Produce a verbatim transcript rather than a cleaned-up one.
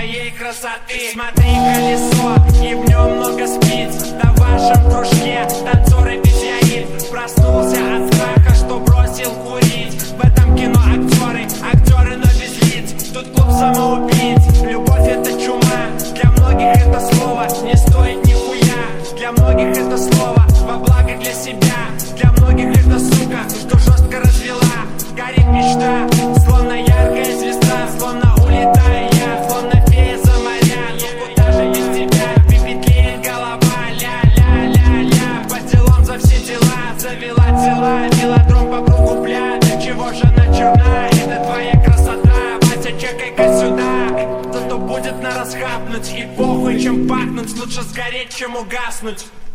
твоей красоты. Смотри, колесо, и в нем много спиц. Да в вашем кружке танцоры без яиц. Проснулся от страха, что бросил курить. В этом кино актеры, актеры, но без лиц. Тут клуб самоубийц. Любовь это чума, для многих это слово не стоит нихуя. Для многих это слово во благо для себя. Для многих это сука, что жестко развела. Горит мечта, словно яркая звезда. Словно улетаю я, словно фея за моря. Ну куда же без тебя, пепетлеет голова. Ля-ля-ля-ля, по делам за все дела. Завела дела, велодром по кругу пля. Для чего же она черна, это твоя красота. Вася, чекай-ка сюда, зато будет на расхапнуть. И похуй, чем пахнуть, лучше сгореть, чем угаснуть.